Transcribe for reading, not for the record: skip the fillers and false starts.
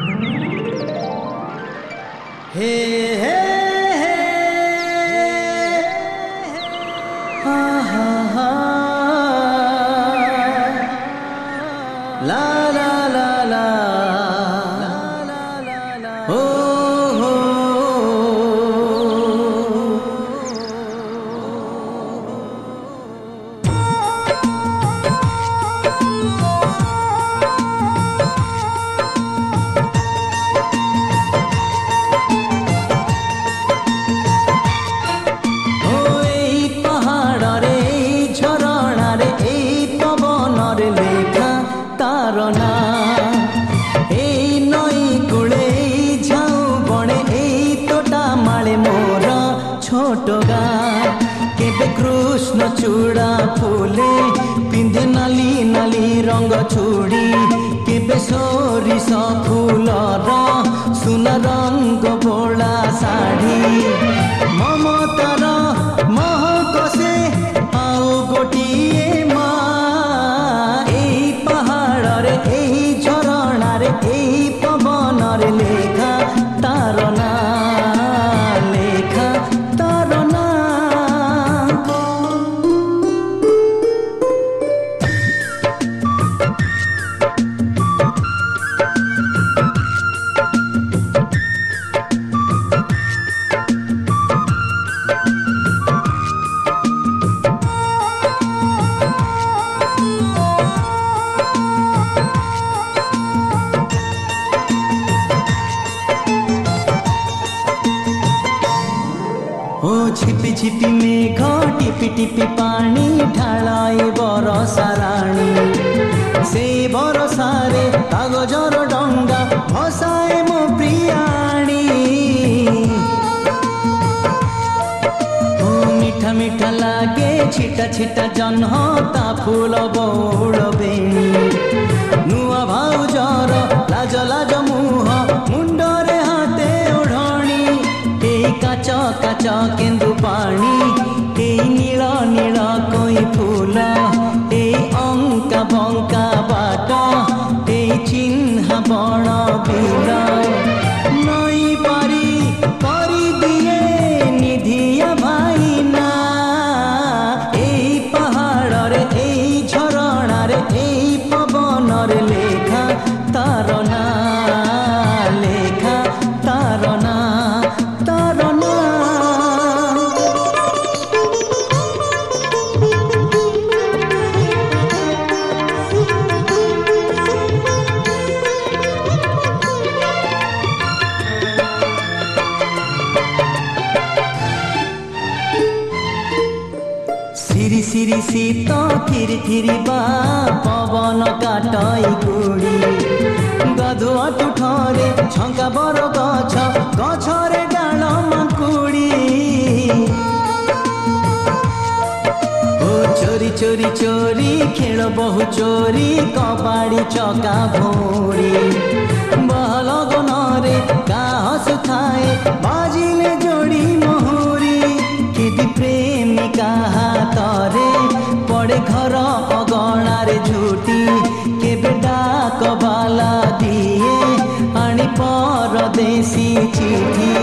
हे हे हे हा हा हा ला ला ला ला हो हो तारना नई कूले झाऊ बणे तोटा माले मोर छोट गाँ केबे कृष्ण चूड़ा फूले पिंधे नाली नाली रंग चूड़ी केबे सोरिष फूलर सुना रंग बोला साड़ी ममतार महक से आउ गोटिए पवन लेखा तारना लेखा तारना ओ छिपी छिपी मेघ टिपी टिपी पानी ढालाए बरसा राणी से बरसारे कागजर डंगा भसाए मो प्रियाणी ओ मीठा मीठा लागे छिटा छिटा जन्हता फूल बौड़ बेणी नुआ भाउजर लाज लाज मुह मुंडरे हाथे ओढ़णी काच काच केन्दु पानी नील नील कोई फूल अंका बंका बाट चिन्ह बण बिल नई पारी करी दिए निधिया भाईना पहाड़ रे झरणा रे पवन लेखा तारना लेखा तारना तारना सिरी सिरी शीत थिरी थिरी बा पवन काटई गुड़ी गधुआ टुठरे छंका बर गछ गछरे डाल माकुड़ी ओ चोरी चोरी चोरी खेल बहु चोरी कबाड़ी चका भौड़ी बहल गनरे का हसुथाए बाजिले जोड़ी महुरी कि प्रेमिका हातरे पड़े घर अगणारे झूठी केबे डाक बाला दिए आनी परदेसी चिठी